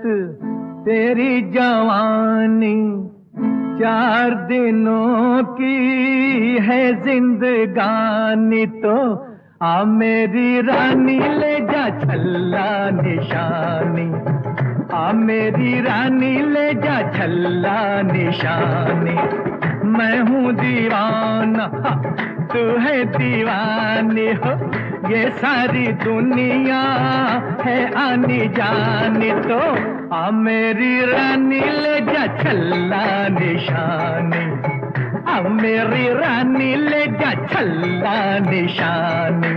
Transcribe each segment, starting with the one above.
तेरी जवानी 4 दिनों की है जिंदगानी, तो आ मेरी रानी ले जा छल्ला निशानी, आ मेरी रानी ले जा छल्ला निशानी। मैं हूँ दीवाना तू है दीवानी हो, ये सारी दुनिया है आनी जानी, तो आ मेरी रानी ले जा छल्ला निशानी, आ मेरी रानी ले जा छल्ला निशानी।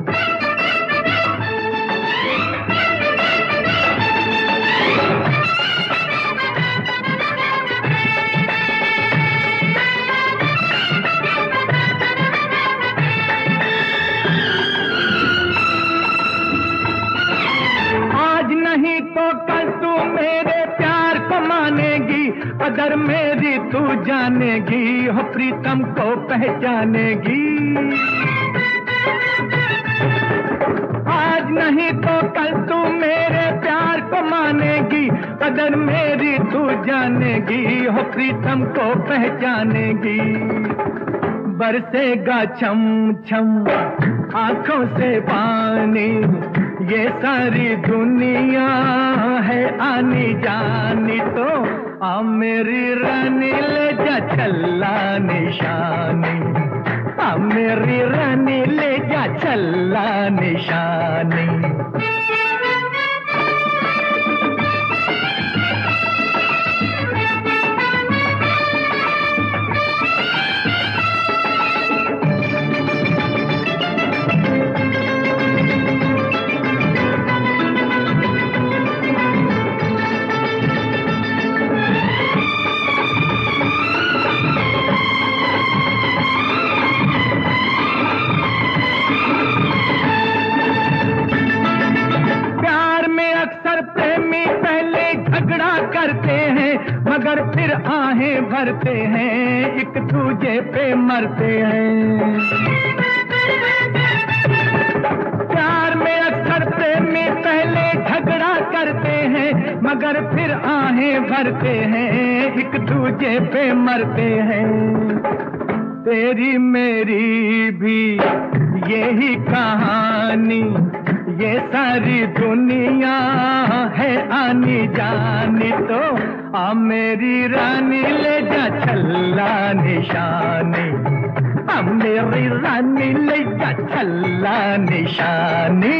नहीं तो कल तू मेरे प्यार को मानेगी, कदर मेरी तू जानेगी, हो प्रीतम को पहचानेगी। आज नहीं तो कल तू मेरे प्यार को मानेगी, कदर मेरी तू जानेगी, हो प्रीतम को पहचानेगी। बरसेगा छम छम आंखों से पानी, ये सारी दुनिया है आनी जानी, तो आ मेरी रानी ले जा छल्ला निशानी, आ मेरी रानी ले जा छल्ला निशानी। करते हैं मगर फिर आहें भरते हैं, एक दूजे पे मरते हैं। प्यार में अक्सर प्रेमी पहले झगड़ा करते हैं, मगर फिर आहें भरते हैं, एक दूजे पे मरते हैं। तेरी मेरी भी यही कहानी, ये सारी दुनिया है आनी जानी, तो आ मेरी रानी ले जा छल्ला निशानी, आ मेरी रानी ले जा छल्ला निशानी।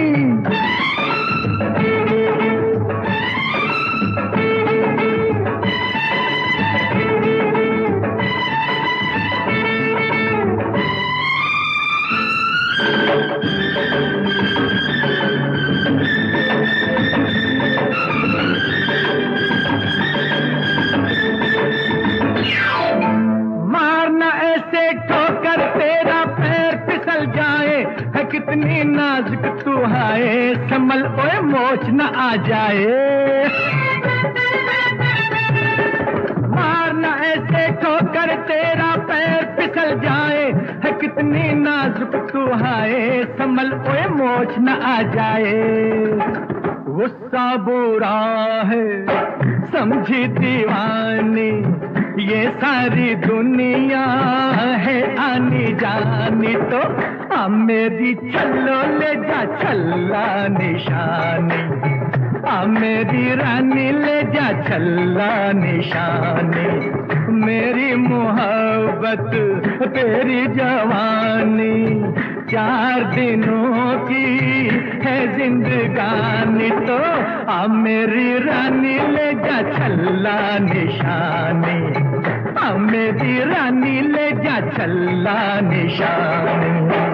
कितनी नाजुक तू है, संभल ओए मोच न आ जाए। मारना ऐसे ठोकर तेरा पैर फिसल जाए, है कितनी नाजुक तू है, संभल ओए मोच न आ जाए। गुस्सा बुरा है समझी दीवानी, ये सारी दुनिया है आनी जानी, तो आ मेरी छल्लो ले जा छल्ला निशानी, आ मेरी रानी ले जा छल्ला निशानी। मेरी मोहब्बत तेरी जवानी 4 दिनों की है जिंदगानी, तो आ मेरी रानी ले जा छल्ला निशानी, आ मेरी रानी ले जा छल्ला निशानी।